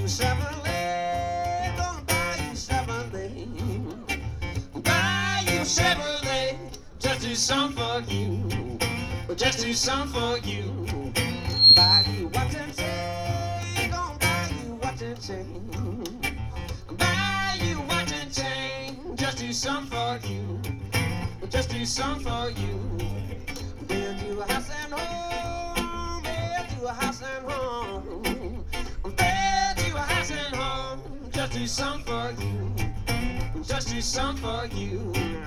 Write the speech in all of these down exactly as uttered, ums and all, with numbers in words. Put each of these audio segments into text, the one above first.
you Chevrolet, gonna buy you Chevrolet, buy you Chevrolet, just do some for you, just do some for you. Buy you watch and chain, gonna buy you watch and chain, buy you watch and chain, just do some for you, just do some for you. Build you a house and home, build you a house and home, build you a house and home, just do some for you, just do some for you.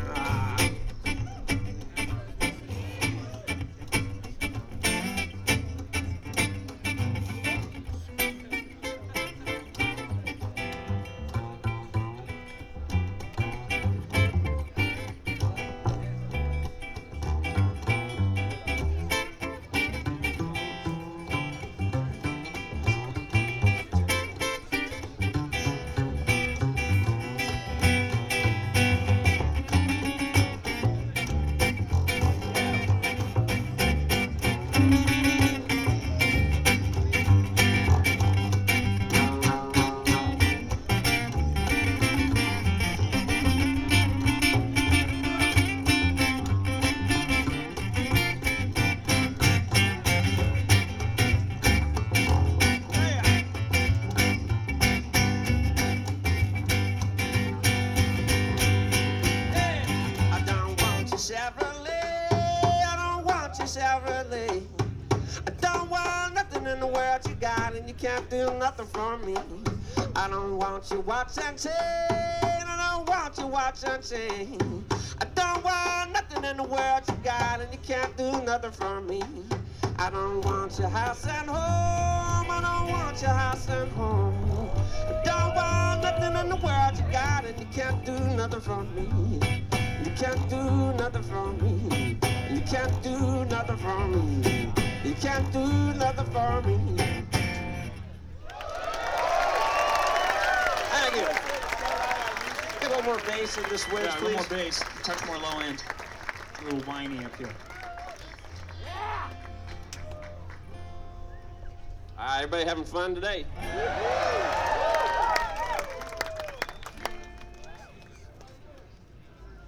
Chevrolet, I don't want your Chevrolet. I don't want nothing in the world you got, and you can't do nothing for me. I don't want your watch and chain, I don't want your watch and chain. I don't want nothing in the world you got, and you can't do nothing for me. I don't want your house and home, I don't want your house and home. I don't want nothing in the world you got, and you can't do nothing for me. You can't do nothing for me. You can't do nothing for me. You can't do nothing for me. Thank you. Get a little more bass in this wedge, Yeah, a please. little more bass. Touch more low end. A little whiny up here. All right, everybody having fun today?